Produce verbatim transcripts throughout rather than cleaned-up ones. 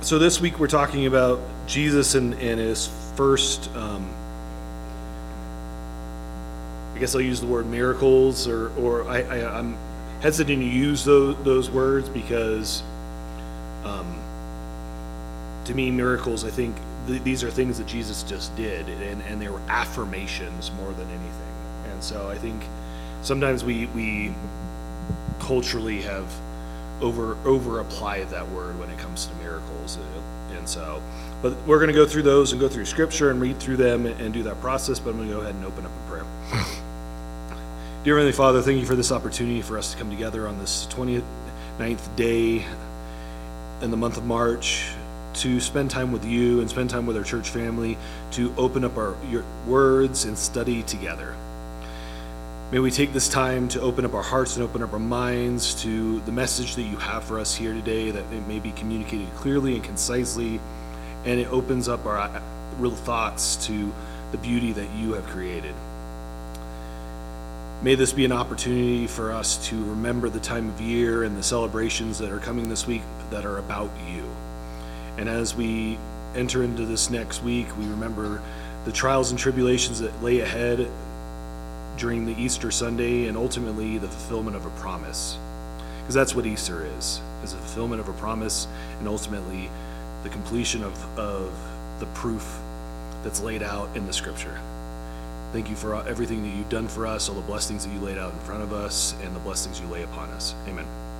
So this week we're talking about Jesus and, and his first, um, I guess I'll use the word miracles, or, or I, I, I'm hesitant to use those, those words because um, to me, miracles, I think th- these are things that Jesus just did, and, and they were affirmations more than anything. And so I think sometimes we, we culturally have over over applied that word when it comes to miracles. And so, but we're going to go through those and go through scripture and read through them and do that process, but I'm going to go ahead and open up in prayer. Dear Heavenly Father, thank you for this opportunity for us to come together on this twenty-ninth day in the month of March to spend time with you and spend time with our church family, to open up our your words and study together. May we take this time to open up our hearts and open up our minds to the message that you have for us here today, that it may be communicated clearly and concisely, and it opens up our real thoughts to the beauty that you have created. May this be an opportunity for us to remember the time of year and the celebrations that are coming this week that are about you. And as we enter into this next week, we remember the trials and tribulations that lay ahead during the Easter Sunday, and ultimately the fulfillment of a promise. Because that's what Easter is, is a fulfillment of a promise, and ultimately the completion of, of the proof that's laid out in the scripture. Thank you for everything that you've done for us, all the blessings that you laid out in front of us, and the blessings you lay upon us. Amen.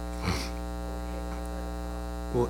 Well,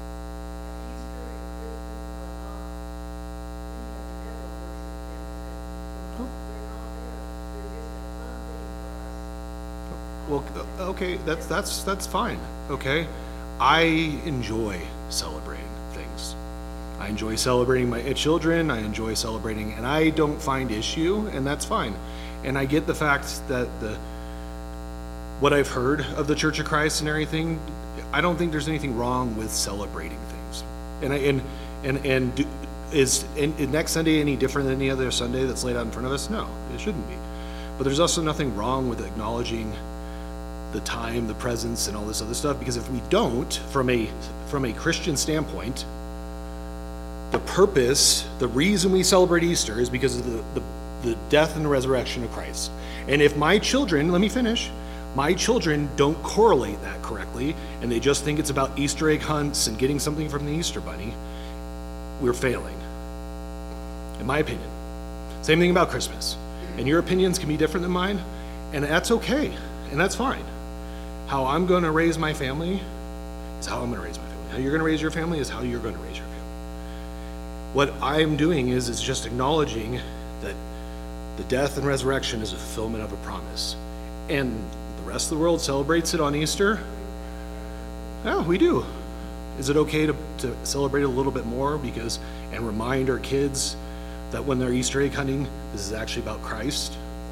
Well, okay, that's that's that's fine. Okay, I enjoy celebrating things. I enjoy celebrating my children. I enjoy celebrating, and I don't find issue, and that's fine. And I get the fact that the what I've heard of the Church of Christ and everything. I don't think there's anything wrong with celebrating things. And I and and and do, is in, in next Sunday any different than any other Sunday that's laid out in front of us? No, it shouldn't be. But there's also nothing wrong with acknowledging the time, the presence, and all this other stuff, because if we don't, from a from a Christian standpoint, the purpose, the reason we celebrate Easter is because of the, the, the death and the resurrection of Christ. And if my children, let me finish, my children don't correlate that correctly, and they just think it's about Easter egg hunts and getting something from the Easter bunny, we're failing, in my opinion. Same thing about Christmas. And your opinions can be different than mine, and that's okay, and that's fine. How I'm going to raise my family is how I'm going to raise my family. How you're going to raise your family is how you're going to raise your family. What I'm doing is is just acknowledging that the death and resurrection is a fulfillment of a promise. And the rest of the world celebrates it on Easter. Yeah, we do. Is it okay to, to celebrate a little bit more because and remind our kids that when they're Easter egg hunting, this is actually about Christ?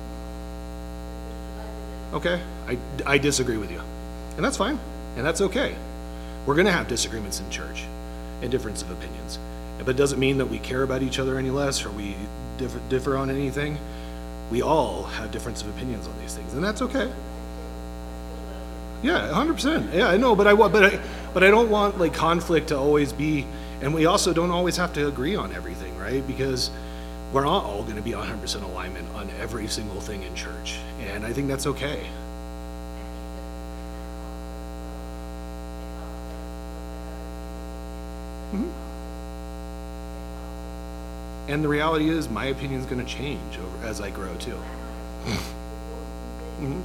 Okay, I, I disagree with you, and that's fine, and that's okay. We're going to have disagreements in church and difference of opinions, but it doesn't mean that we care about each other any less or we differ, differ on anything. We all have difference of opinions on these things, and that's okay. Yeah, one hundred percent. Yeah, I know, but I want, but I, but I don't want like conflict to always be, and we also don't always have to agree on everything, right? Because we're not all going to be one hundred percent alignment on every single thing in church, and I think that's okay. Mm-hmm. And the reality is, my opinion is going to change over, as I grow too. Mm-hmm.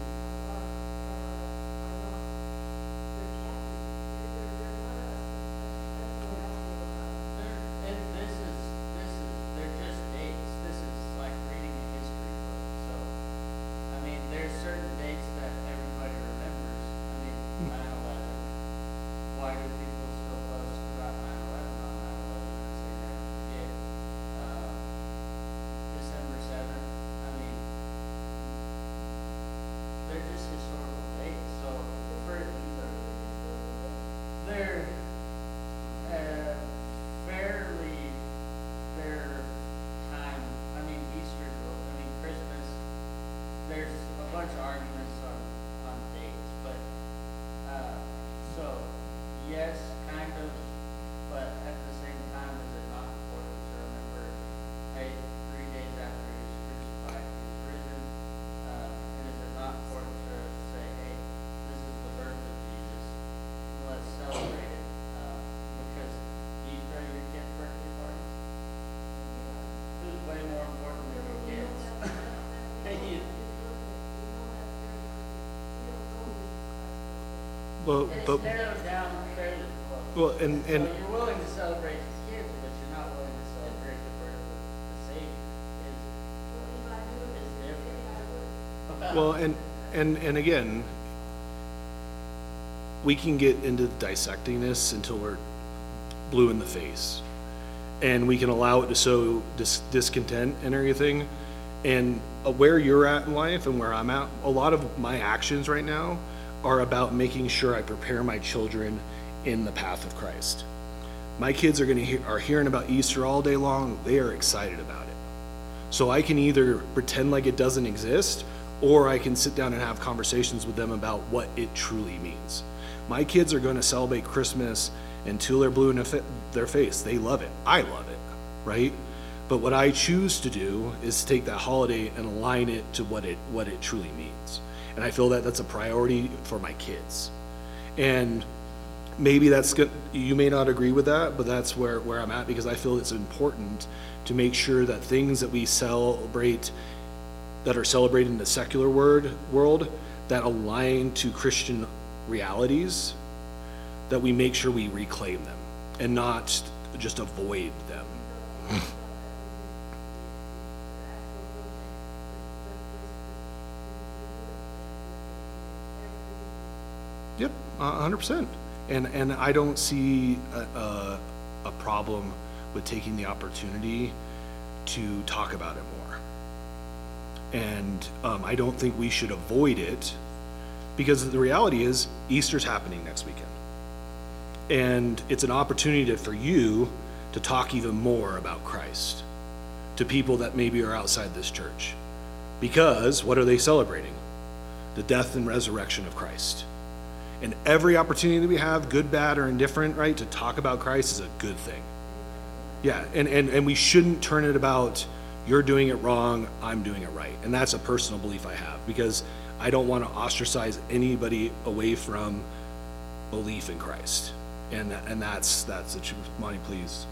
Yes, kind of, but Well, It's but, narrowed down fairly close. well, and, So and, you're willing to celebrate his kids, but you're not willing to celebrate the birth of the Savior. Is is different. well, and, and, and again, we can get into dissecting this until we're blue in the face. And we can allow it to sow dis- discontent and everything. And uh, where you're at in life and where I'm at, a lot of my actions right now are about making sure I prepare my children in the path of Christ. My kids are gonna hear, are hearing about Easter all day long. They are excited about it. So I can either pretend like it doesn't exist, or I can sit down and have conversations with them about what it truly means. My kids are gonna celebrate Christmas until they're blue in their face. They love it. I love it, right? But what I choose to do is take that holiday and align it to what it what it truly means. And I feel that that's a priority for my kids. And maybe that's good. You may not agree with that, but that's where, where I'm at, because I feel it's important to make sure that things that we celebrate, that are celebrated in the secular word, world, that align to Christian realities, that we make sure we reclaim them and not just avoid them. Yep, a hundred percent. And and I don't see a, a, a problem with taking the opportunity to talk about it more. And um, I don't think we should avoid it, because the reality is Easter's happening next weekend. And it's an opportunity to, for you to talk even more about Christ to people that maybe are outside this church. Because what are they celebrating? The death and resurrection of Christ. And every opportunity that we have, good, bad, or indifferent, right, to talk about Christ is a good thing. Yeah, and, and, and we shouldn't turn it about, you're doing it wrong, I'm doing it right. And that's a personal belief I have, because I don't want to ostracize anybody away from belief in Christ. And and that's that's the truth. Monty, please.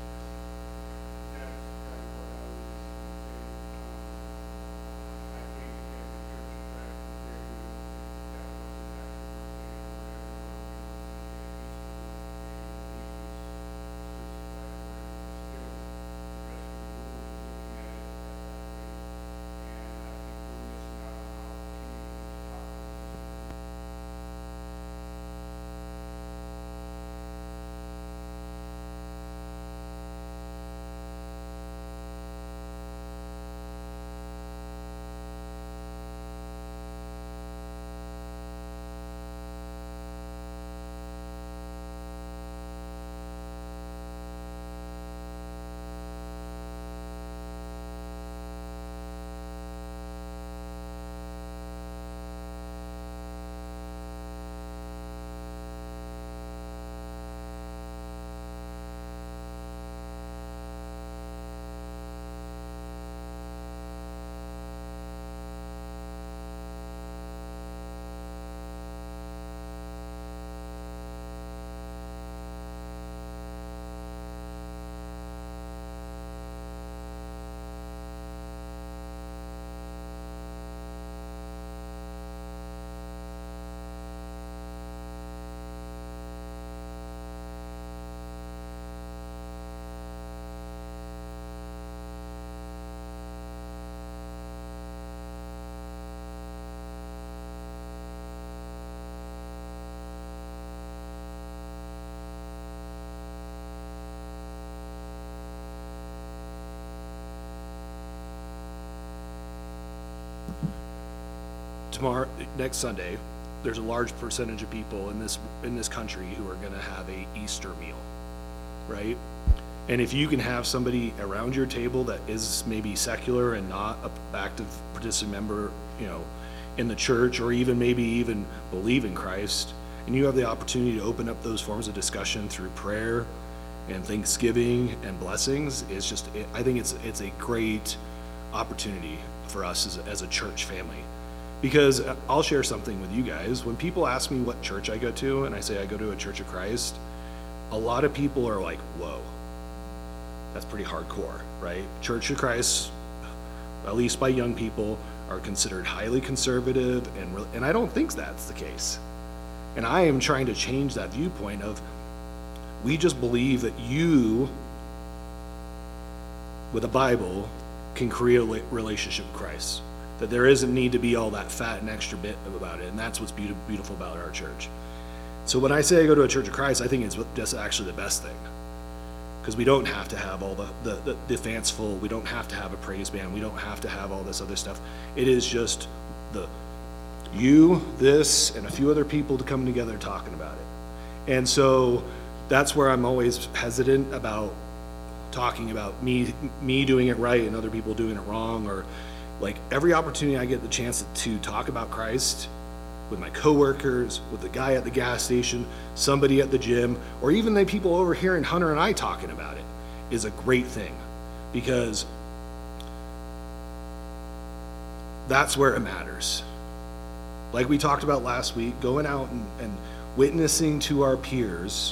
Tomorrow, next Sunday, there's a large percentage of people in this in this country who are going to have a Easter meal, right? And if you can have somebody around your table that is maybe secular and not an active participant member, you know, in the church, or even maybe even believe in Christ, and you have the opportunity to open up those forms of discussion through prayer and thanksgiving and blessings, it's just, it, I think it's it's a great opportunity for us as a, as a church family. Because I'll share something with you guys. When people ask me what church I go to, and I say I go to a Church of Christ, a lot of people are like, whoa, that's pretty hardcore, right? Church of Christ, at least by young people, are considered highly conservative, and re- and I don't think that's the case. And I am trying to change that viewpoint of, we just believe that you, with a Bible, can create a relationship with Christ. That there isn't need to be all that fat and extra bit about it. And that's what's beautiful about our church. So when I say I go to a Church of Christ, I think it's just actually the best thing. Because we don't have to have all the, the, the, the fanciful, we don't have to have a praise band, we don't have to have all this other stuff. It is just the you, this, and a few other people to come together talking about it. And so that's where I'm always hesitant about talking about me me doing it right and other people doing it wrong, or like every opportunity I get the chance to talk about Christ with my coworkers, with the guy at the gas station, somebody at the gym, or even the people over here and Hunter and I talking about it is a great thing, because that's where it matters. Like we talked about last week, going out and, and witnessing to our peers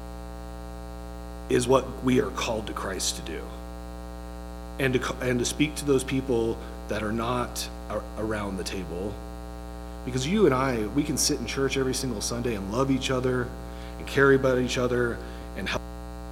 is what we are called to Christ to do. And to, and to speak to those people that are not ar- around the table. Because you and I, we can sit in church every single Sunday and love each other and care about each other and help.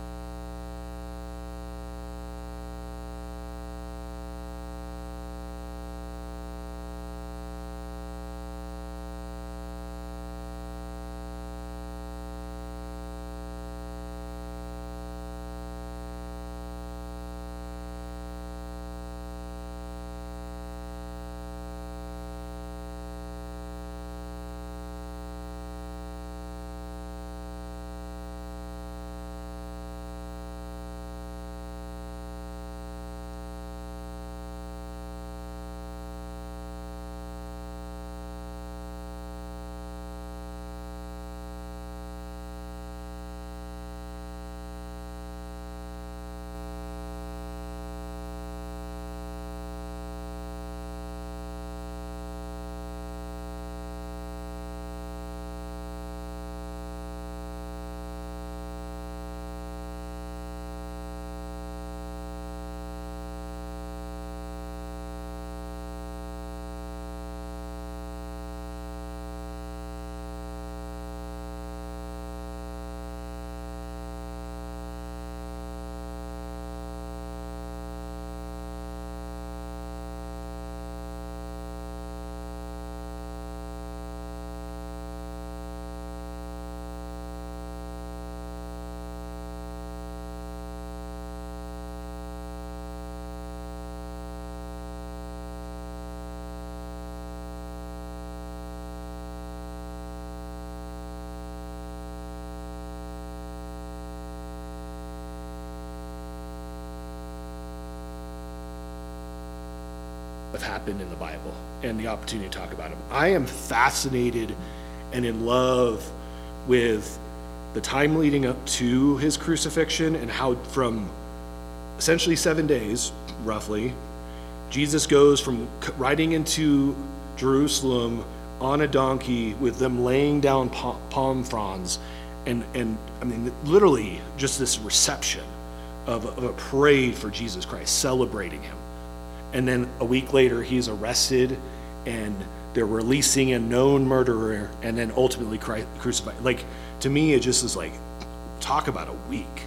Have happened in the Bible and the opportunity to talk about them. I am fascinated and in love with the time leading up to his crucifixion and how from essentially seven days, roughly, Jesus goes from riding into Jerusalem on a donkey with them laying down palm fronds and, and I mean, literally just this reception of a, of a parade for Jesus Christ, celebrating him. And then a week later, he's arrested, and they're releasing a known murderer, and then ultimately crucified. Like, to me, it just is like, talk about a week.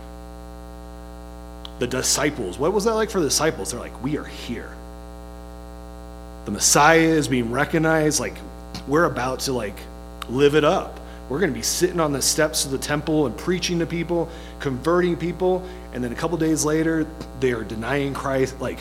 The disciples, what was that like for the disciples? They're like, we are here. The Messiah is being recognized. Like, we're about to like live it up. We're going to be sitting on the steps of the temple and preaching to people, converting people, and then a couple days later, they are denying Christ. Like,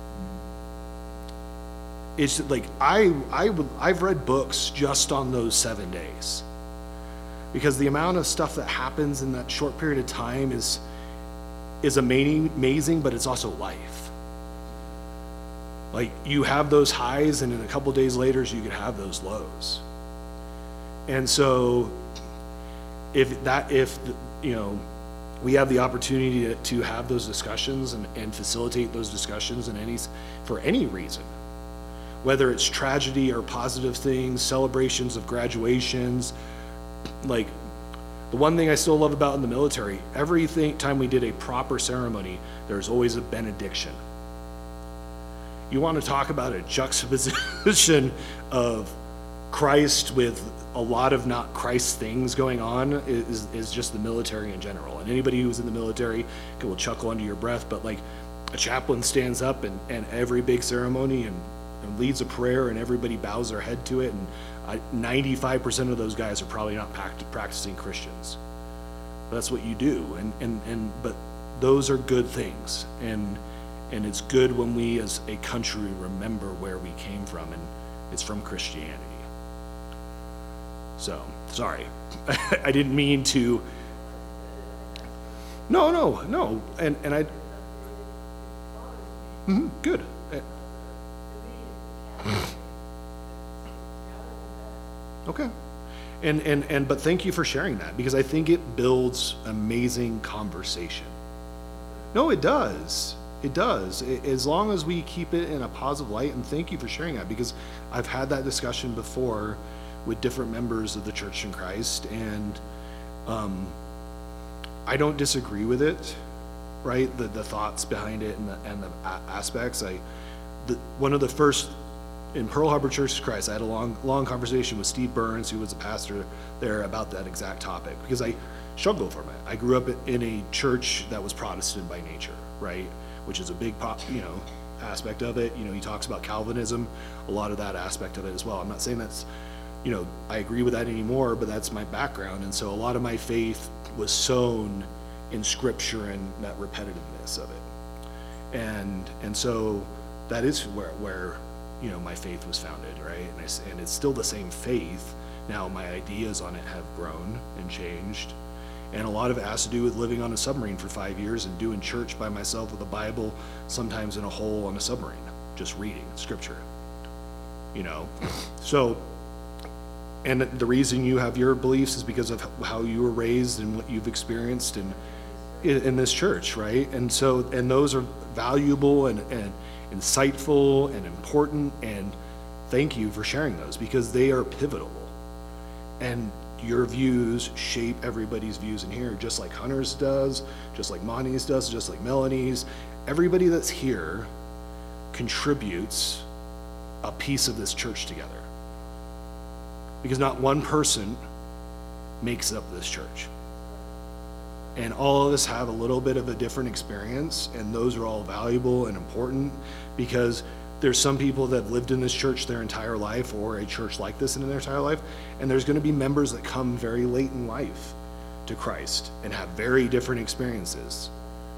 it's like I I would I've read books just on those seven days, because the amount of stuff that happens in that short period of time is is amazing, amazing, but it's also life. Like, you have those highs, and then a couple days later, you could have those lows. And so, if that if you know, we have the opportunity to, to have those discussions and, and facilitate those discussions in any for any reason. Whether it's tragedy or positive things, celebrations of graduations. Like, the one thing I still love about in the military, every time we did a proper ceremony, there's always a benediction. You want to talk about a juxtaposition of Christ with a lot of not Christ things going on is, is just the military in general. And anybody who's in the military will chuckle under your breath, but like a chaplain stands up and, and every big ceremony and, and leads a prayer and everybody bows their head to it. And I, ninety-five percent of those guys are probably not pract- practicing Christians. But that's what you do. And, and, and, but those are good things. And, and it's good when we as a country remember where we came from, and it's from Christianity. So, sorry. I didn't mean to. No, no, no. And and I. Mm-hmm, good. Okay. And, and and but thank you for sharing that, because I think it builds amazing conversation. No, it does. It does. It, as long as we keep it in a positive light, and thank you for sharing that, because I've had that discussion before with different members of the Church in Christ, and um, I don't disagree with it, right? The the thoughts behind it and the and the a- aspects. I, the, one of the first in Pearl Harbor Church of Christ, I had a long long conversation with Steve Burns, who was a pastor there, about that exact topic, because I struggled from it. I grew up in a church that was Protestant by nature, right? Which is a big, pop, you know, aspect of it. You know, he talks about Calvinism, a lot of that aspect of it as well. I'm not saying that's, you know, I agree with that anymore, but that's my background. And so a lot of my faith was sown in Scripture and that repetitiveness of it. And and so that is where, where you know, my faith was founded, right? And, I, and it's still the same faith. Now my ideas on it have grown and changed. And a lot of it has to do with living on a submarine for five years and doing church by myself with a Bible, sometimes in a hole on a submarine, just reading Scripture, you know? So, and the reason you have your beliefs is because of how you were raised and what you've experienced in, in, in this church, right? And so, and those are valuable and, and insightful and important, and thank you for sharing those, because they are pivotal. And your views shape everybody's views in here, just like Hunter's does, just like Monty's does, just like Melanie's. Everybody that's here contributes a piece of this church together, because not one person makes up this church. And all of us have a little bit of a different experience, and those are all valuable and important, because there's some people that have lived in this church their entire life, or a church like this in their entire life, and there's going to be members that come very late in life to Christ and have very different experiences.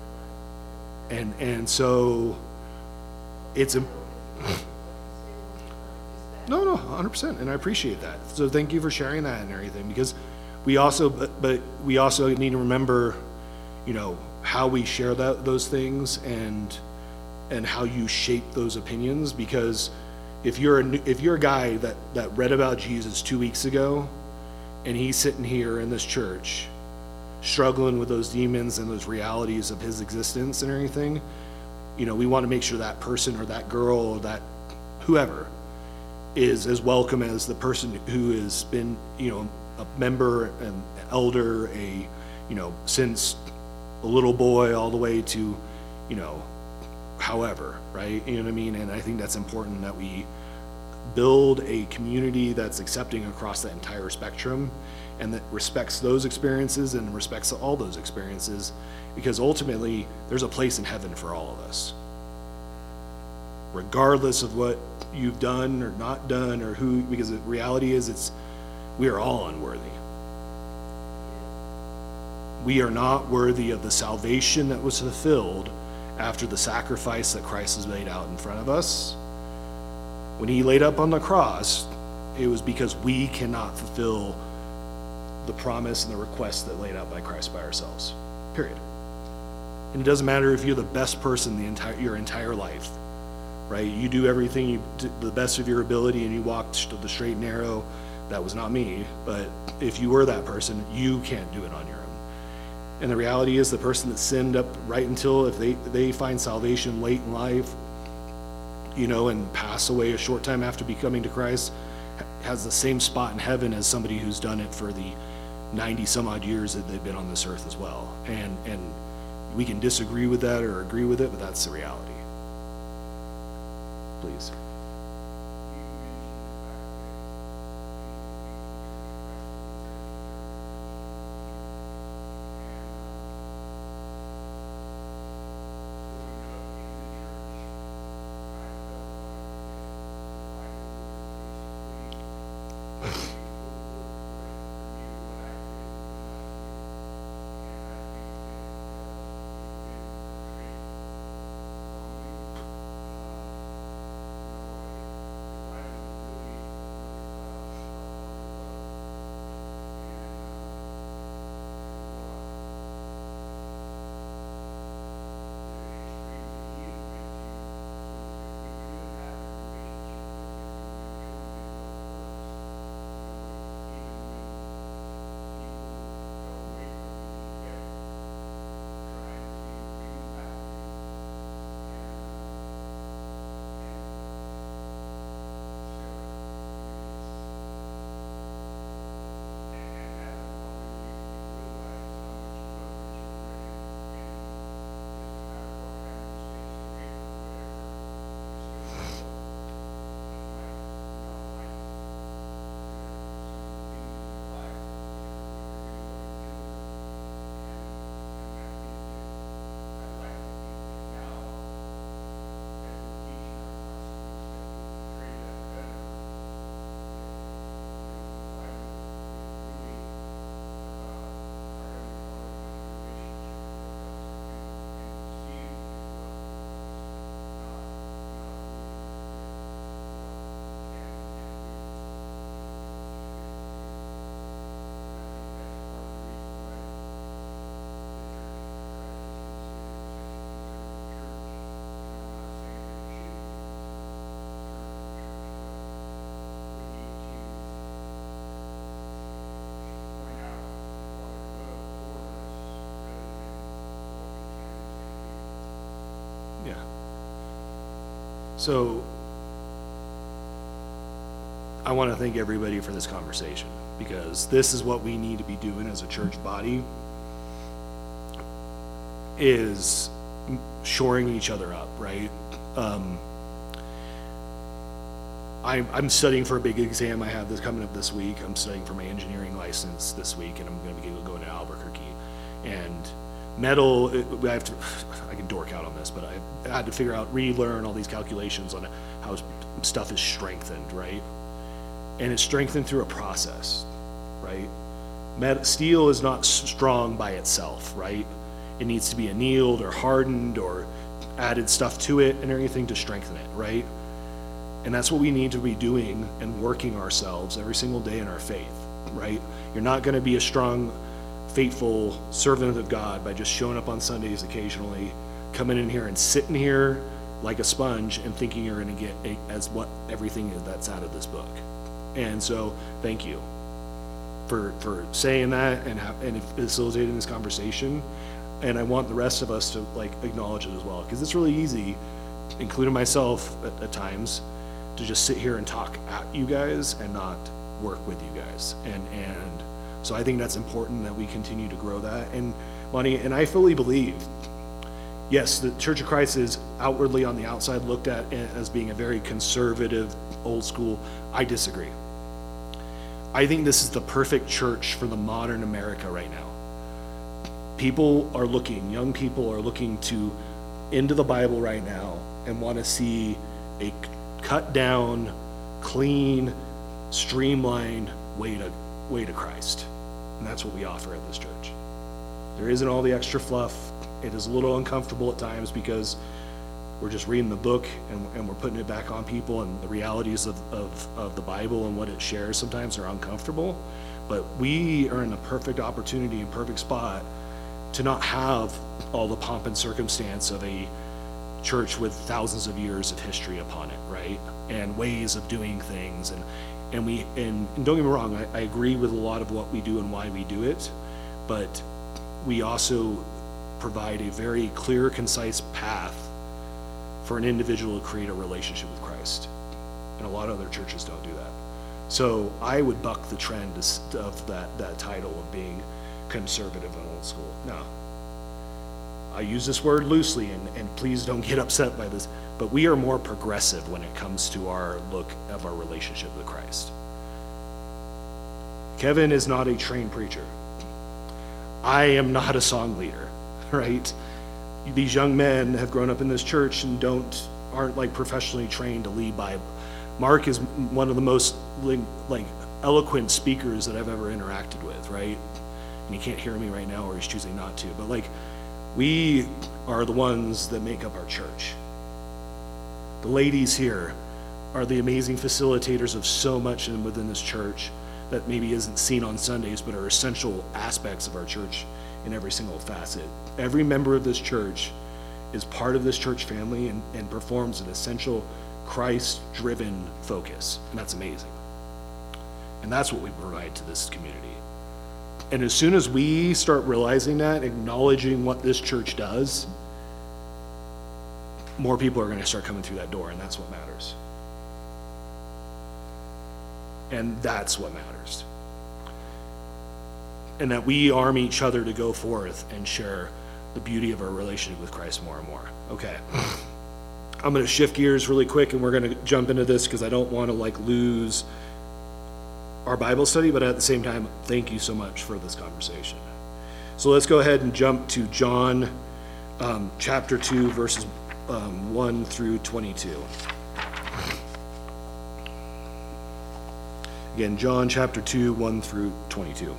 And and so it's a no, no, one hundred percent, and I appreciate that. So thank you for sharing that and everything, because we also, but, but we also need to remember, you know, how we share that those things, and and how you shape those opinions. Because if you're a if you're a guy that that read about Jesus two weeks ago, and he's sitting here in this church struggling with those demons and those realities of his existence and everything, you know, we want to make sure that person or that girl or that whoever is as welcome as the person who has been, you know, a member, an elder, a, you know, since a little boy all the way to, you know, however, right? You know what I mean? And I think that's important, that we build a community that's accepting across the entire spectrum, and that respects those experiences and respects all those experiences, because ultimately there's a place in heaven for all of us, regardless of what you've done or not done, or who, because the reality is it's we are all unworthy. We are not worthy of the salvation that was fulfilled after the sacrifice that Christ has laid out in front of us. When he laid up on the cross, it was because we cannot fulfill the promise and the request that laid out by Christ by ourselves, period. And it doesn't matter if you're the best person the entire your entire life, right? You do everything you do the best of your ability, and you walk the straight and narrow. That was not me, but if you were that person, you can't do it on your own. And the reality is, the person that sinned up right until, if they they find salvation late in life, you know, and pass away a short time after becoming to Christ, has the same spot in heaven as somebody who's done it for the ninety some odd years that they've been on this earth as well. And and we can disagree with that or agree with it, but that's the reality. Please. So I want to thank everybody for this conversation, because this is what we need to be doing as a church body, is shoring each other up, right? Um, I'm, I'm studying for a big exam I have this coming up this week. I'm studying for my engineering license this week, and I'm going to be going to Albuquerque. And metal, it, I have to, I can dork out on this, but I, I had to figure out, relearn all these calculations on how stuff is strengthened, right? And it's strengthened through a process, right? Met, steel is not strong by itself, right? It needs to be annealed or hardened or added stuff to it and everything to strengthen it, right? And that's what we need to be doing and working ourselves every single day in our faith, right? You're not going to be a strong, faithful servant of God by just showing up on Sundays occasionally, coming in here and sitting here like a sponge and thinking you're going to get a, as what everything is that's out of this book. And so thank you for for saying that and ha- and facilitating this conversation. And I want the rest of us to like acknowledge it as well, because it's really easy, including myself at, at times, to just sit here and talk at you guys and not work with you guys. And and so I think that's important that we continue to grow that. And Monty, and I fully believe, yes, the Church of Christ is outwardly on the outside looked at as being a very conservative, old school. I disagree. I think this is the perfect church for the modern America right now. People are looking, young people are looking to into the Bible right now and want to see a cut down, clean, streamlined way to way to Christ. And that's what we offer at this church. There isn't all the extra fluff. It is a little uncomfortable at times because we're just reading the book and, and we're putting it back on people, and the realities of, of, of the Bible and what it shares sometimes are uncomfortable. But we are in the perfect opportunity and perfect spot to not have all the pomp and circumstance of a church with thousands of years of history upon it, right? And ways of doing things. And and we and, and don't get me wrong, I, I agree with a lot of what we do and why we do it, but we also provide a very clear, concise path for an individual to create a relationship with Christ. And a lot of other churches don't do that. So I would buck the trend of that, that title of being conservative and old school. No. I use this word loosely, and, and please don't get upset by this, but we are more progressive when it comes to our look of our relationship with Christ. Kevin is not a trained preacher. I am not a song leader, right? These young men have grown up in this church and don't aren't like professionally trained to lead by. Mark is one of the most like, like eloquent speakers that I've ever interacted with, right? And he can't hear me right now, or he's choosing not to, but like, we are the ones that make up our church. The ladies here are the amazing facilitators of so much within this church that maybe isn't seen on Sundays, but are essential aspects of our church in every single facet. Every member of this church is part of this church family and, and performs an essential Christ-driven focus, and that's amazing. And that's what we provide to this community. And as soon as we start realizing that, acknowledging what this church does, more people are going to start coming through that door, and that's what matters. And that's what matters. And that we arm each other to go forth and share the beauty of our relationship with Christ more and more. Okay. I'm going to shift gears really quick, and we're going to jump into this because I don't want to like lose our Bible study, but at the same time, thank you so much for this conversation. So let's go ahead and jump to John um, chapter two, verses um, one through twenty-two. Again, John chapter two, one through twenty-two.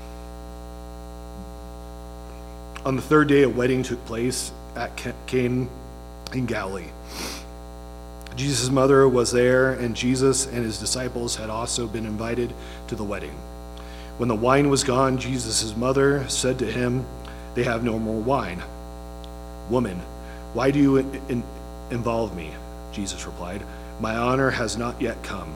On the third day, a wedding took place at Cana in Galilee. Jesus' mother was there, and Jesus and his disciples had also been invited to the wedding. When the wine was gone, Jesus' mother said to him, "They have no more wine." "Woman, why do you in- in- involve me?" Jesus replied, "My honor has not yet come."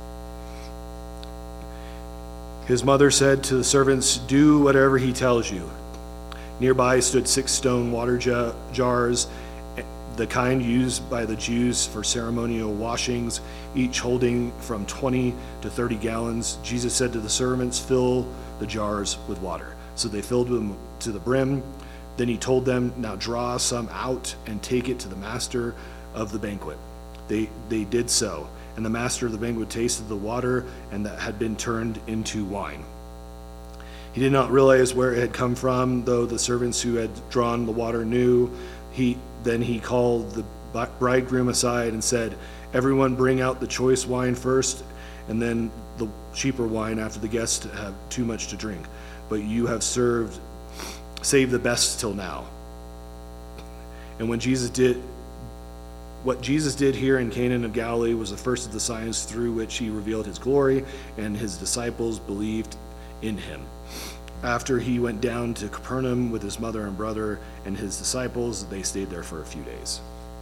His mother said to the servants, "Do whatever he tells you." Nearby stood six stone water j- jars. the kind used by the Jews for ceremonial washings, each holding from twenty to thirty gallons. Jesus said to the servants, "Fill the jars with water." So they filled them to the brim. Then he told them, "Now draw some out and take it to the master of the banquet." They, they did so, and the master of the banquet tasted the water, and that had been turned into wine. He did not realize where it had come from, though the servants who had drawn the water knew. He then he called the bridegroom aside and said, "Everyone bring out the choice wine first, and then the cheaper wine after the guests have too much to drink. But you have served, saved the best till now." And when Jesus did, what Jesus did here in Cana of Galilee was the first of the signs through which he revealed his glory, and his disciples believed in him. After he went down to Capernaum with his mother and brother and his disciples, they stayed there for a few days.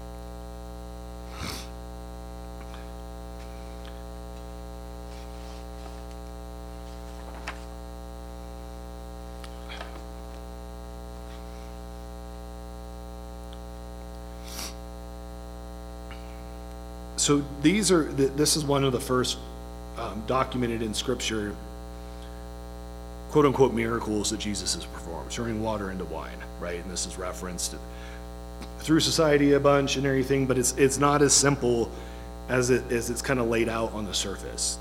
So these are, this is one of the first um, documented in Scripture quote-unquote miracles that Jesus has performed, turning water into wine, right? And this is referenced through society a bunch and everything, but it's it's not as simple as it as it's kind of laid out on the surface.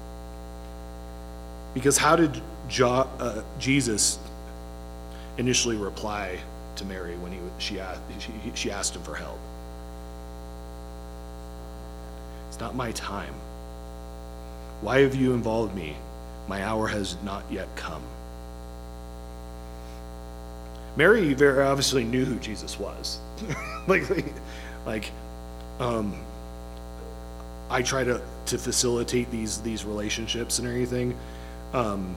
Because how did jo- uh, Jesus initially reply to Mary when he she asked she, she asked him for help? "It's not my time. Why have you involved me? My hour has not yet come." Mary very obviously knew who Jesus was. like, like, um, I try to, to facilitate these these relationships and everything. Um,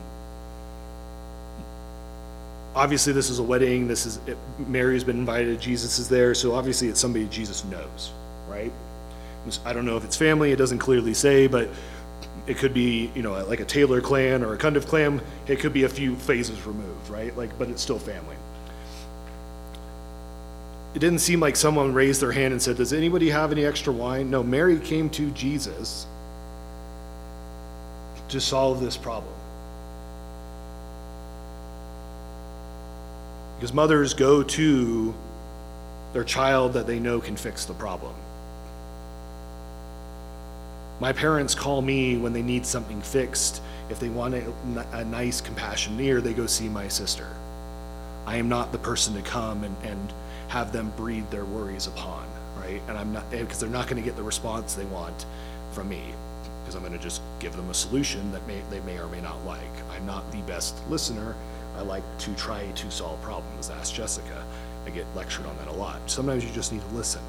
obviously, this is a wedding. This is it, Mary's been invited. Jesus is there, so obviously it's somebody Jesus knows, right? I don't know if it's family. It doesn't clearly say, but it could be, you know, like a Taylor clan or a Cundiff clan. It could be a few phases removed, right? Like, but it's still family. It didn't seem like someone raised their hand and said, "Does anybody have any extra wine?" No, Mary came to Jesus to solve this problem. Because mothers go to their child that they know can fix the problem. My parents call me when they need something fixed. If they want a, a nice compassion ear, they go see my sister. I am not the person to come and, and have them breathe their worries upon, right? And I'm not, because they're not going to get the response they want from me, because I'm going to just give them a solution that may, they may or may not like. I'm not the best listener. I like to try to solve problems. Ask Jessica. I get lectured on that a lot. Sometimes you just need to listen.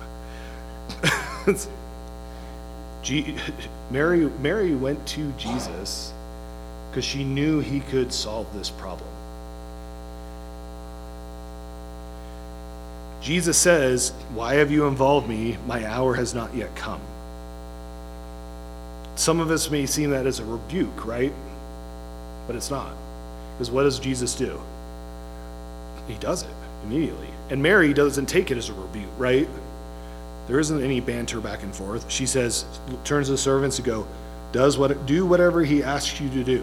G- Mary, Mary went to Jesus because she knew he could solve this problem. Jesus says, "Why have you involved me? My hour has not yet come." Some of us may see that as a rebuke, right? But it's not. Because what does Jesus do? He does it immediately. And Mary doesn't take it as a rebuke, right? There isn't any banter back and forth. She says, turns to the servants and go, does what, do whatever he asks you to do.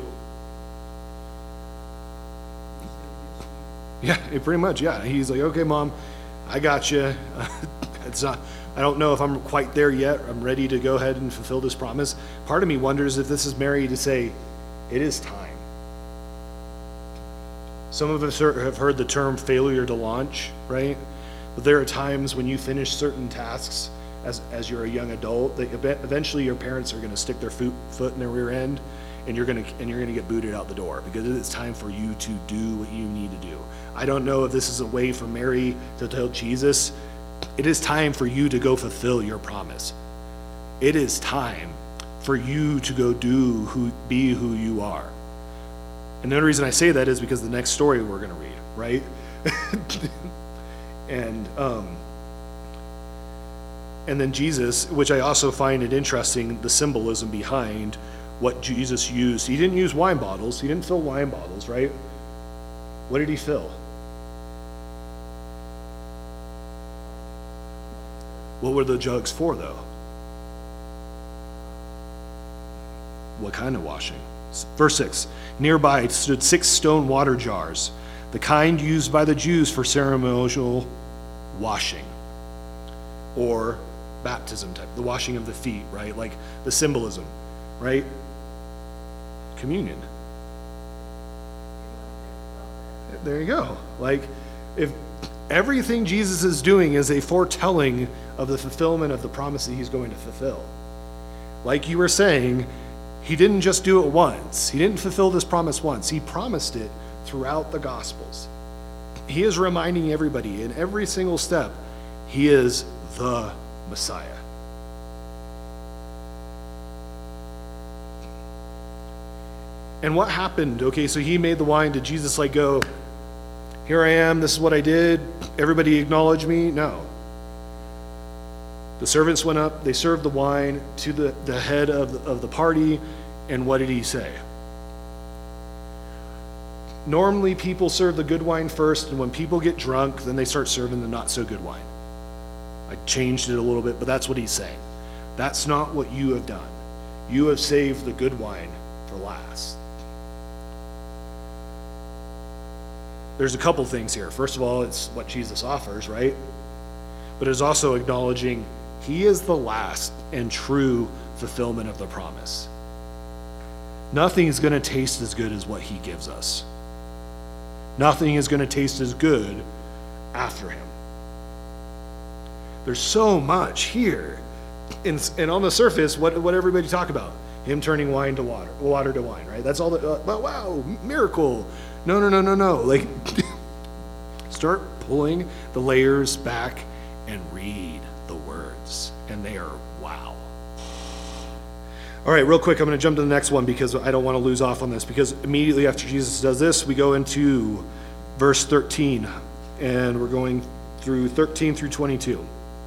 Yeah, pretty much, yeah. He's like, "Okay, Mom, I got you. It's not, I don't know if I'm quite there yet. I'm ready to go ahead and fulfill this promise." Part of me wonders if this is Mary to say, it is time. Some of us have heard the term failure to launch, right? But there are times when you finish certain tasks as as you're a young adult that eventually your parents are going to stick their foot foot in their rear end, and you're going to and you're going to get booted out the door because it's time for you to do what you need to do. I don't know if this is a way for Mary to tell Jesus, it is time for you to go fulfill your promise. It is time for you to go do who be who you are. And the only reason I say that is because the next story we're going to read, right? and um, and then Jesus, which I also find it interesting, the symbolism behind what Jesus used. He didn't use wine bottles. He didn't fill wine bottles, right? What did he fill? What were the jugs for, though? What kind of washing? Verse six, nearby stood six stone water jars, the kind used by the Jews for ceremonial washing, or baptism type, the washing of the feet, right? Like the symbolism, right? Communion. There you go. Like, if everything Jesus is doing is a foretelling of the fulfillment of the promise that he's going to fulfill. Like you were saying, he didn't just do it once. He didn't fulfill this promise once. He promised it throughout the Gospels. He is reminding everybody in every single step, he is the Messiah. And what happened? Okay, so he made the wine. Did Jesus like go, here I am, this is what I did, everybody acknowledge me? No. The servants went up, they served the wine to the, the head of the, of the party, and what did he say? Normally people serve the good wine first, and when people get drunk, then they start serving the not so good wine. I changed it a little bit, but that's what he's saying. That's not what you have done. You have saved the good wine for last. There's a couple things here. First of all, it's what Jesus offers, right? But it's also acknowledging he is the last and true fulfillment of the promise. Nothing is going to taste as good as what he gives us. Nothing is going to taste as good after him. There's so much here. And, and on the surface, what what everybody talk about? Him turning wine to water, water to wine, right? That's all the, uh, wow, wow, miracle. No, no, no, no, no. Like, start pulling the layers back and read the words. And they are wow. All right, real quick, I'm going to jump to the next one because I don't want to lose off on this. Because immediately after Jesus does this, we go into verse thirteen. And we're going through thirteen through twenty-two.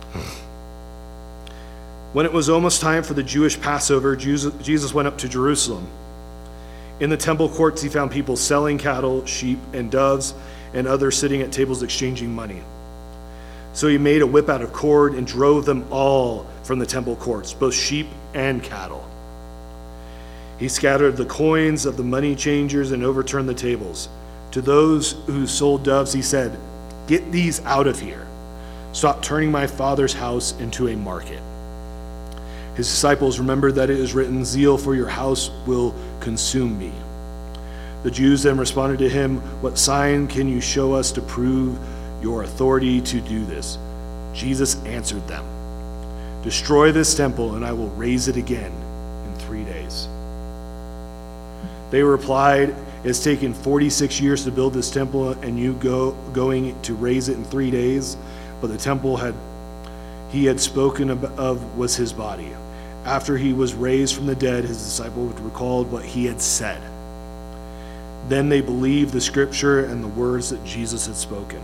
When it was almost time for the Jewish Passover, Jesus went up to Jerusalem. In the temple courts, he found people selling cattle, sheep, and doves, and others sitting at tables exchanging money. So he made a whip out of cord and drove them all from the temple courts, both sheep and cattle. He scattered the coins of the money changers and overturned the tables. To those who sold doves, he said, "Get these out of here. Stop turning my Father's house into a market." His disciples remembered that it is written, "Zeal for your house will consume me." The Jews then responded to him, "What sign can you show us to prove your authority to do this?" Jesus answered them, "Destroy this temple, and I will raise it again in three days." They replied, "It has taken forty-six years to build this temple, and you go going to raise it in three days?" But the temple had he had spoken of was his body. After he was raised from the dead, his disciples recalled what he had said. Then they believed the scripture and the words that Jesus had spoken.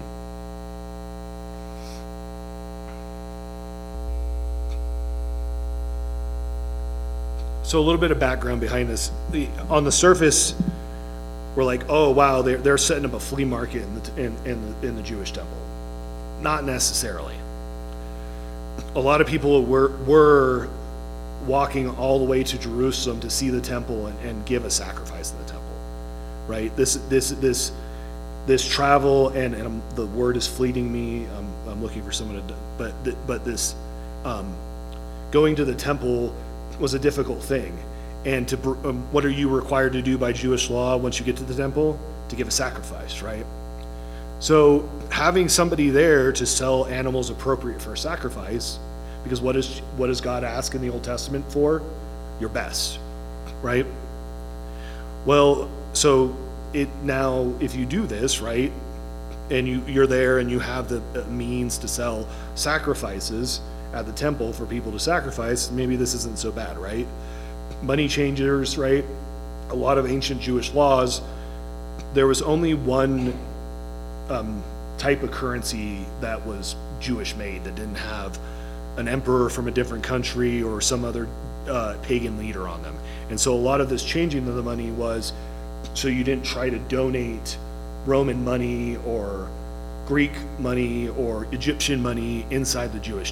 So a little bit of background behind this. The, on the surface, we're like, oh wow, they're, they're setting up a flea market in the, in, in, the, in the Jewish temple. Not necessarily. A lot of people were, were walking all the way to Jerusalem to see the temple and, and give a sacrifice in the temple, right? This this this this travel and, and I'm, the word is fleeting me. I'm, I'm looking for someone to, but but this um, going to the temple was a difficult thing. And to um, what are you required to do by Jewish law once you get to the temple? To give a sacrifice, right? So having somebody there to sell animals appropriate for a sacrifice, because what is what does God ask in the Old Testament for? Your best, right? Well, so it now if you do this, right, and you, you're there and you have the means to sell sacrifices at the temple for people to sacrifice, maybe this isn't so bad, right? Money changers, right? A lot of ancient Jewish laws, there was only one um, type of currency that was Jewish made, that didn't have an emperor from a different country or some other uh, pagan leader on them. And so a lot of this changing of the money was so you didn't try to donate Roman money or Greek money or Egyptian money inside the Jewish temple.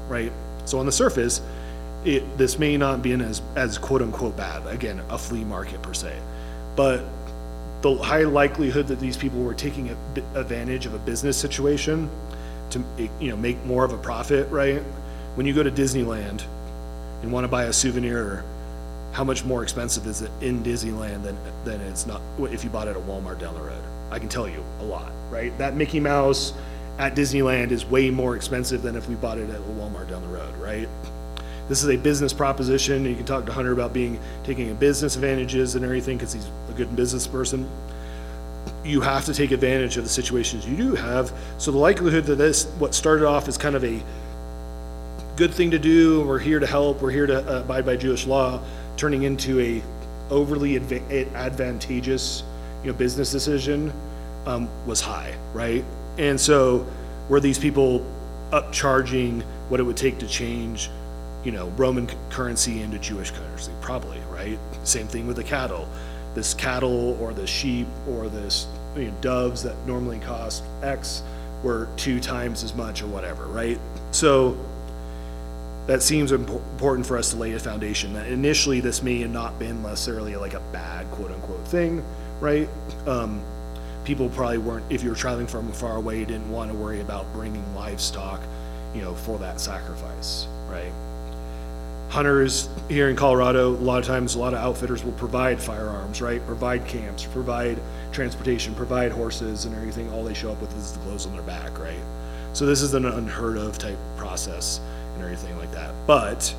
right? So on the surface, it, this may not be in as, as quote unquote bad, again, a flea market per se, but the high likelihood that these people were taking a, advantage of a business situation to, you know, make more of a profit, right? When you go to Disneyland and want to buy a souvenir, how much more expensive is it in Disneyland than, than it's not if you bought it at Walmart down the road? I can tell you a lot, right? That Mickey Mouse at Disneyland is way more expensive than if we bought it at Walmart down the road, right? This is a business proposition. You can talk to Hunter about being taking business advantages and everything because he's a good business person. You have to take advantage of the situations you do have. So the likelihood that this, what started off as kind of a good thing to do, we're here to help, we're here to uh, abide by Jewish law, turning into a overly adva- advantageous, you know, business decision um, was high, right? And so were these people upcharging what it would take to change, you know, Roman currency into Jewish currency? Probably, right? Same thing with the cattle. This cattle or the sheep or this, you know, doves that normally cost X were two times as much or whatever, right? So that seems important for us to lay a foundation that initially this may have not been necessarily like a bad quote unquote thing, right? Um, people probably weren't, if you were traveling from far away, didn't want to worry about bringing livestock, you know, for that sacrifice, right? Hunters here in Colorado, a lot of times, a lot of outfitters will provide firearms, right? Provide camps, provide transportation, provide horses and everything. All they show up with is the clothes on their back, right? So this is an unheard of type process and everything like that. But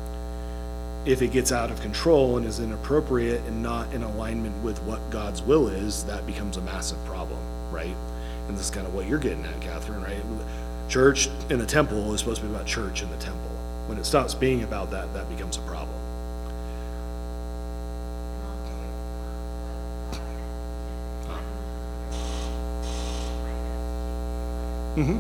if it gets out of control and is inappropriate and not in alignment with what God's will is, that becomes a massive problem, right? And this is kind of what you're getting at, Catherine, right? Church in the temple is supposed to be about church in the temple. When it stops being about that, that becomes a problem. Mm-hmm.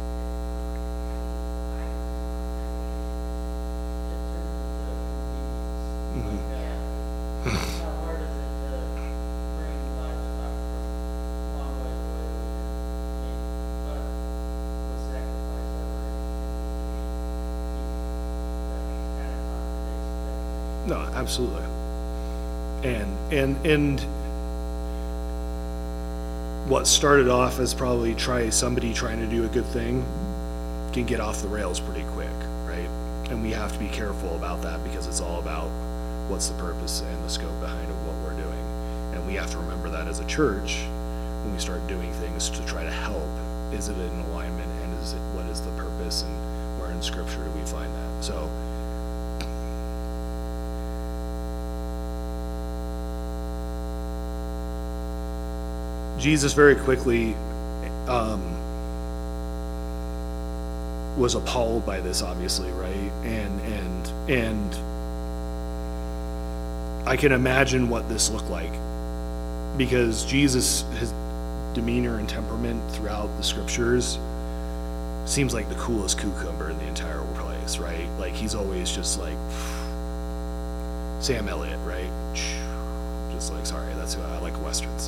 No, absolutely. And and and what started off as probably try somebody trying to do a good thing can get off the rails pretty quick, right? And we have to be careful about that because it's all about what's the purpose and the scope behind of what we're doing. And we have to remember that as a church when we start doing things to try to help. Is it in alignment, and is it what is the purpose, and where in scripture do we find that? So Jesus very quickly um, was appalled by this, obviously, right? And and and I can imagine what this looked like, because Jesus, his demeanor and temperament throughout the scriptures seems like the coolest cucumber in the entire place, right? Like he's always just like Sam Elliott, right? Just like, sorry, that's who I like westerns.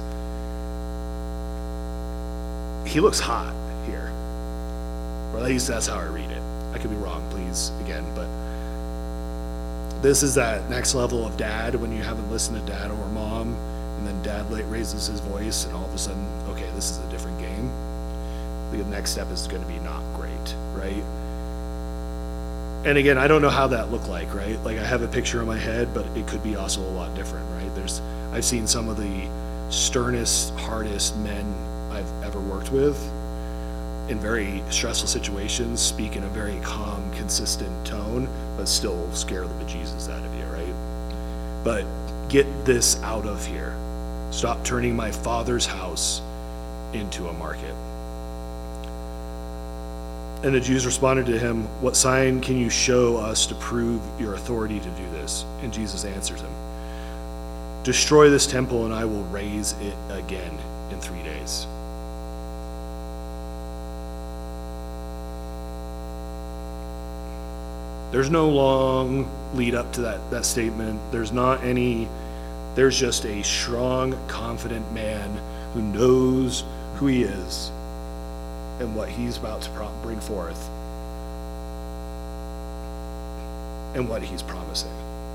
He looks hot here, or at least that's how I read it. I could be wrong, please, again, but this is that next level of dad when you haven't listened to dad or mom, and then dad raises his voice, and all of a sudden, okay, this is a different game. The next step is going to be not great, right? And again, I don't know how that looked like, right? Like I have a picture in my head, but it could be also a lot different, right? There's, I've seen some of the sternest, hardest men I've ever worked with in very stressful situations speak in a very calm, consistent tone, but still scare the bejesus out of you, right? But get this out of here. Stop turning my Father's house into a market. And the Jews responded to him, "What sign can you show us to prove your authority to do this?" And Jesus answered him, "Destroy this temple and I will raise it again in three days." There's no long lead up to that, that statement. There's not any, there's just a strong, confident man who knows who he is and what he's about to bring forth. and what he's promising.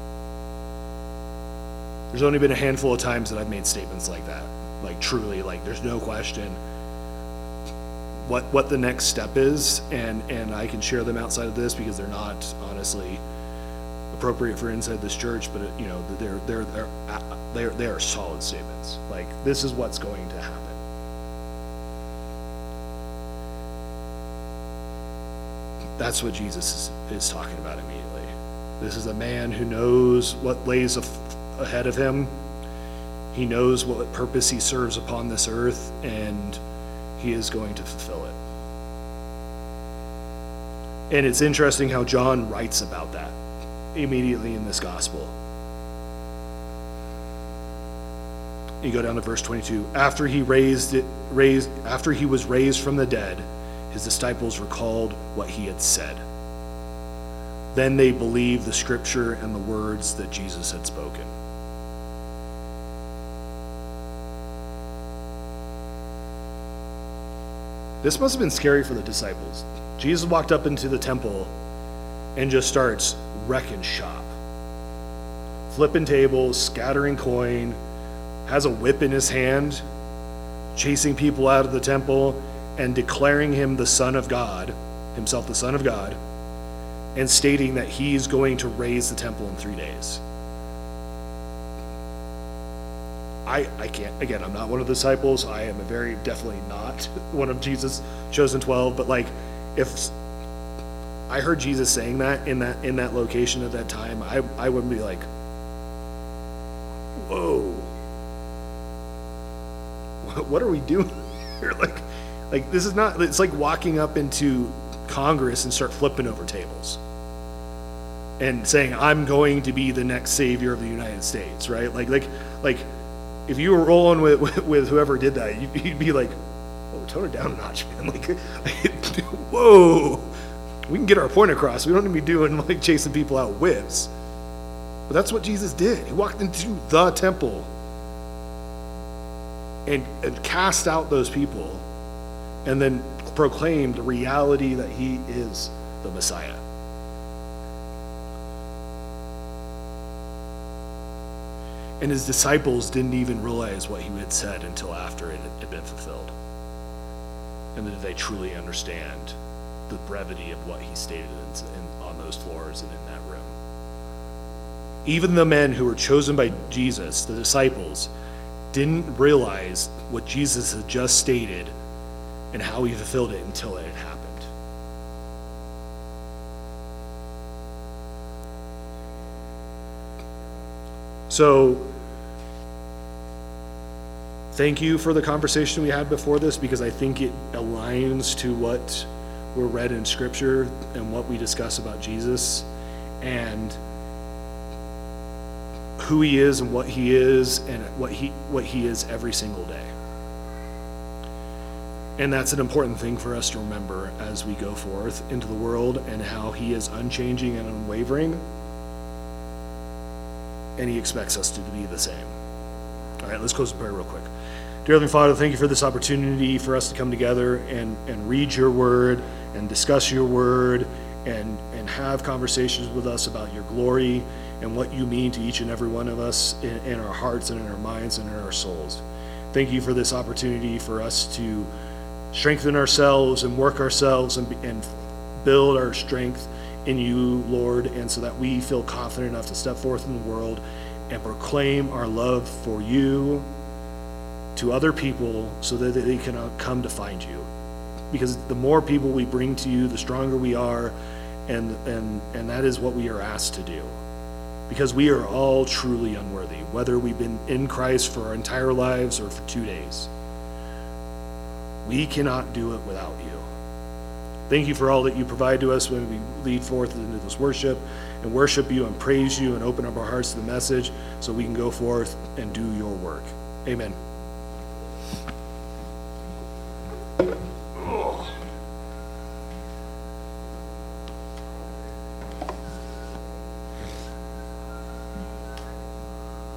There's only been a handful of times that I've made statements like that. Like truly, like there's no question what what the next step is, and, and I can share them outside of this because they're not honestly appropriate for inside this church, but you know, they're they're they're they're they are solid statements. Like this is what's going to happen. That's what Jesus is, is talking about immediately. This is a man who knows what lays af- ahead of him. He knows what purpose he serves upon this earth, and he is going to fulfill it. And it's interesting how John writes about that immediately in this gospel. You go down to verse twenty-two. After he raised it, raised after he was raised from the dead, his disciples recalled what he had said. Then they believed the scripture and the words that Jesus had spoken. This must have been scary for the disciples. Jesus walked up into the temple and just starts wrecking shop. Flipping tables, scattering coin, has a whip in his hand, chasing people out of the temple, and declaring him the Son of God, himself the Son of God, and stating that he's going to raise the temple in three days. I, I can't, again, I'm not one of the disciples. I am a very definitely not one of Jesus' chosen twelve, but like, if I heard Jesus saying that in that in that location at that time, I, I would be like, whoa, what are we doing here? Like, like this is not, it's like walking up into Congress and start flipping over tables and saying, I'm going to be the next savior of the United States, right? Like, like, like, if you were rolling with, with, with whoever did that, you'd, you'd be like, oh, tone it down a notch, man. Like, whoa, we can get our point across. We don't need to be doing like chasing people out with whips. But that's what Jesus did. He walked into the temple and, and cast out those people and then proclaimed the reality that he is the Messiah. And his disciples didn't even realize what he had said until after it had been fulfilled. And did they truly understand the brevity of what he stated in, in, on those floors and in that room. Even the men who were chosen by Jesus, the disciples, didn't realize what Jesus had just stated and how he fulfilled it until it had happened. So, thank you for the conversation we had before this, because I think it aligns to what we're read in Scripture and what we discuss about Jesus and who he is and what he is and what he what he is every single day. And that's an important thing for us to remember as we go forth into the world, and how he is unchanging and unwavering, and he expects us to be the same. All right, let's close the prayer real quick. Dear Heavenly Father, thank you for this opportunity for us to come together and, and read your word and discuss your word and, and have conversations with us about your glory and what you mean to each and every one of us in, in our hearts and in our minds and in our souls. Thank you for this opportunity for us to strengthen ourselves and work ourselves and, and build our strength in you, Lord, and so that we feel confident enough to step forth in the world and proclaim our love for you to other people so that they can come to find you. Because the more people we bring to you, the stronger we are, and and and that is what we are asked to do. Because we are all truly unworthy, whether we've been in Christ for our entire lives or for two days. We cannot do it without you. Thank you for all that you provide to us when we lead forth into this worship and worship you and praise you and open up our hearts to the message so we can go forth and do your work. Amen.